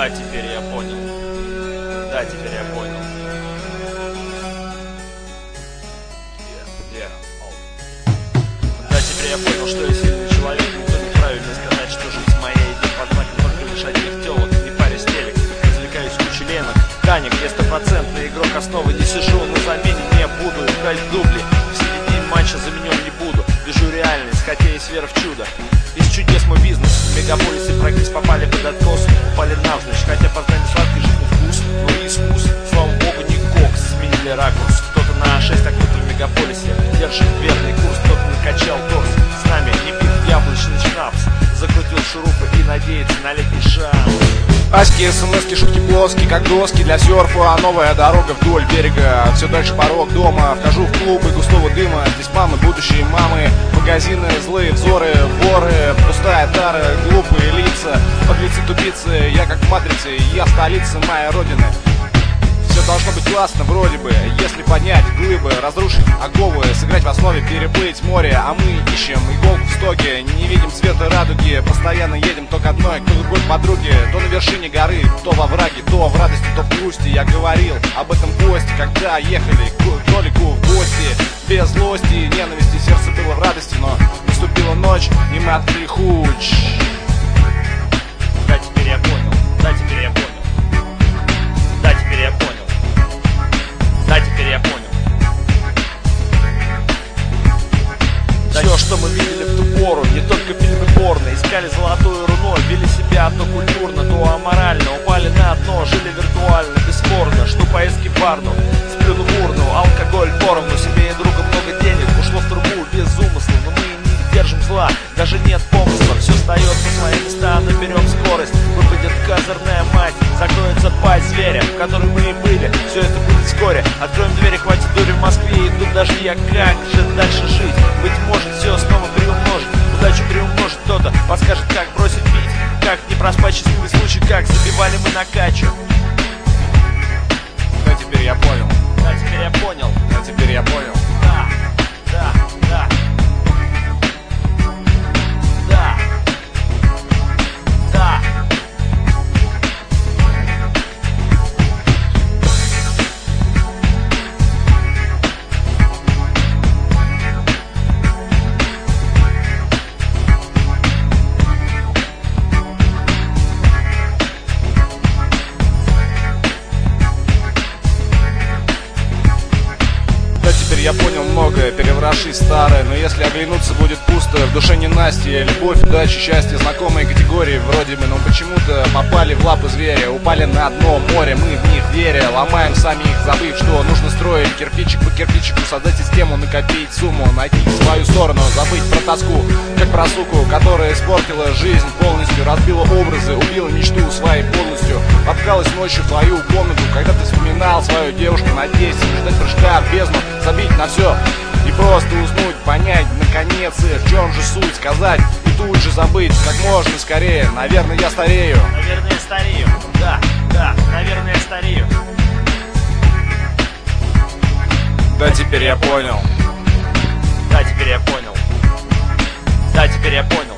Да, теперь я понял. Да, теперь я понял. Да, теперь я понял, что я сильный человек. Никто не вправе мне сказать, что жизнь моя идет под знаком только лишь одних телок. Не паре стелек, развлекаюсь кучей ленок. Таня, где стопроцентный игрок основы. Не сижу на замене, не буду играть в дубли. В середине матча заменен не буду. Вижу реальность, хотя есть вера в чудо. Из чудес мой бизнес. В мегаполисе практически попали под откос. Упали навзничь, хотя познали сладкий жизни вкус. Но не искус, слава богу, не кокс. Сменили ракурс, кто-то на 6, а кто-то в мегаполисе держит верный курс, кто-то накачал торс. С нами не пит яблочный шнапс. Закрутил шурупы и надеется на летний шанс. Аськи, смски, шутки плоские, как доски для серфа. Новая дорога вдоль берега, все дальше порог дома. Вхожу в клубы густого дыма. Здесь мамы, будущие мамы. Магазины, злые взоры, воры. Пустая тара, глупые лица. Подлецы, тупицы, я как в матрице. Я столица моей родины. Все должно быть классно вроде бы, если поднять глыбы, разрушить оковы, сыграть в основе, переплыть море. А мы ищем иголку в стоге, не видим цвета радуги. Постоянно едем то к одной, то к другой подруге. То на вершине горы, то во враге, то в радости, то в грусти. Я говорил об этом в гости, когда ехали к Толику в гости. Без злости и ненависти, сердце было в радости. Но наступила ночь, и мы открыли хуч. Да, теперь я понял. Да, теперь я понял. Да, теперь я понял. Да, теперь я понял. Все, что мы видели в ту пору, не только фильмы порно. Искали золотую руну, вели себя то культурно, то аморально. Упали на дно, жили виртуально, бесспорно. Что поездки в барну, сплюну в урну. Алкоголь поровну, себе и друга много денег. Ушло в трубу без умысла, но мы не держим зла. Даже нет помысла, все встает на свои места. Наберем скорость, выпадет козырная мать. Закроется пасть зверя, в которой мы и были. Все это будет вскоре. Откроем двери, хватит дури в Москве. Идут дожди, а как же дальше жить? Быть может, все снова приумножить. Удачу приумножит кто-то, подскажет, как бросить пить. Как не проспать счастливый случай, как забивали мы на качу. Да, теперь я понял. Да, теперь я понял. Да, теперь я понял. Да, да, да. Да. Да. Теперь я понял многое, перевороши старое. Но если оглянуться, будет пусто. В душе ненастье, любовь, удача, счастье. Знакомые категории вроде бы, но почему-то попали в лапы зверя. Упали на дно моря, мы в них веря. Ломаем сами их, забыв, что нужно строить кирпичик по кирпичику, создать систему, накопить сумму, найти свою сторону, забыть про тоску, как про суку, которая испортила жизнь полностью, разбила образы, убила мечту своей полностью. Воткалась ночью в твою комнату, когда ты вспоминал свою девушку, надеясь ждать прыжка в бездну, забить на все и просто уснуть, понять наконец, в чем же суть, сказать и тут же забыть как можно скорее. Наверное, я старею. Наверное, я старею. Да, да, наверное, я старею. Да, теперь я понял. Да, теперь я понял. Да, теперь я понял.